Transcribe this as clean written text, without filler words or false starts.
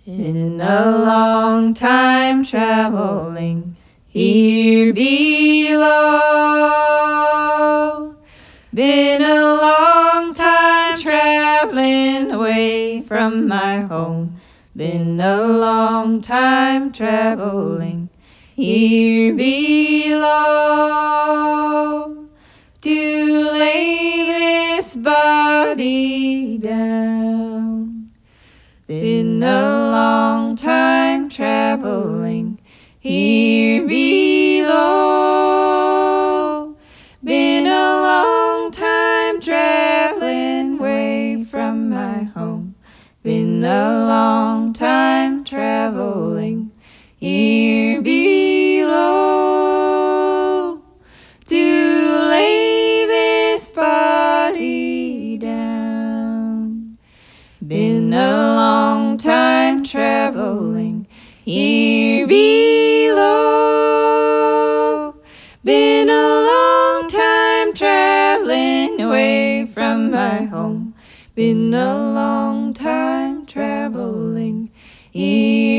Been a long time traveling here below. Been a long time traveling away from my home. Been a long time traveling here below. To lay this body down. Been a long time traveling here below. Been a long time traveling away from my home. Been a long time traveling here below. To lay this body down. Been a long time traveling here below. Been a long time traveling away from my home. Been a long time traveling here